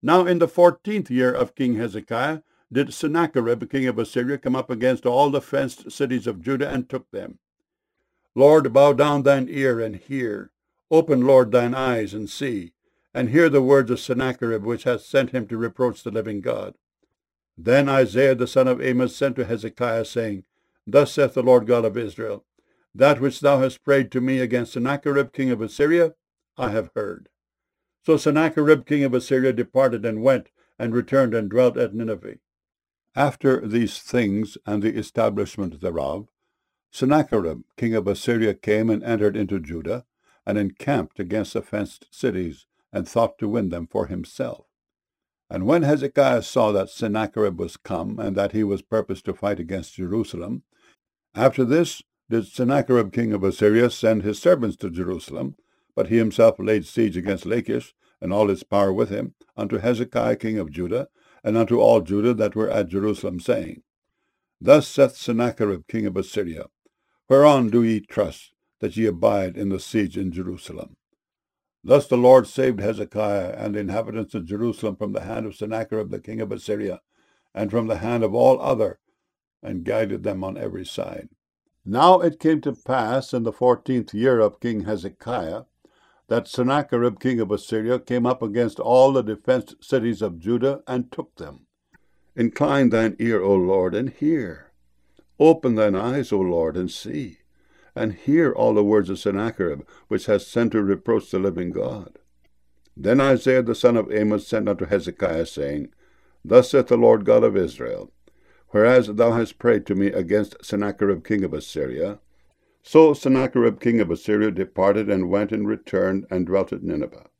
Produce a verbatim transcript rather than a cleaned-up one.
Now in the fourteenth year of King Hezekiah did Sennacherib king of Assyria come up against all the fenced cities of Judah and took them. Lord, bow down thine ear and hear. Open, Lord, thine eyes and see, and hear the words of Sennacherib, which hath sent him to reproach the living God. Then Isaiah the son of Amos sent to Hezekiah, saying, Thus saith the Lord God of Israel, That which thou hast prayed to me against Sennacherib king of Assyria, I have heard. So Sennacherib king of Assyria departed and went, and returned and dwelt at Nineveh. After these things and the establishment thereof, Sennacherib king of Assyria came and entered into Judah, and encamped against the fenced cities, and thought to win them for himself. And when Hezekiah saw that Sennacherib was come, and that he was purposed to fight against Jerusalem, after this did Sennacherib king of Assyria send his servants to Jerusalem, but he himself laid siege against Lachish, and all his power with him, unto Hezekiah king of Judah, and unto all Judah that were at Jerusalem, saying, Thus saith Sennacherib king of Assyria, Whereon do ye trust, that ye abide in the siege in Jerusalem? Thus the Lord saved Hezekiah and the inhabitants of Jerusalem from the hand of Sennacherib the king of Assyria, and from the hand of all other, and guided them on every side. Now it came to pass in the fourteenth year of King Hezekiah, that Sennacherib king of Assyria came up against all the defenced cities of Judah, and took them. Incline thine ear, O Lord, and hear. Open thine eyes, O Lord, and see, and hear all the words of Sennacherib, which hath sent to reproach the living God. Then Isaiah the son of Amos sent unto Hezekiah, saying, Thus saith the Lord God of Israel, Whereas thou hast prayed to me against Sennacherib king of Assyria, so Sennacherib king of Assyria departed and went and returned and dwelt at Nineveh.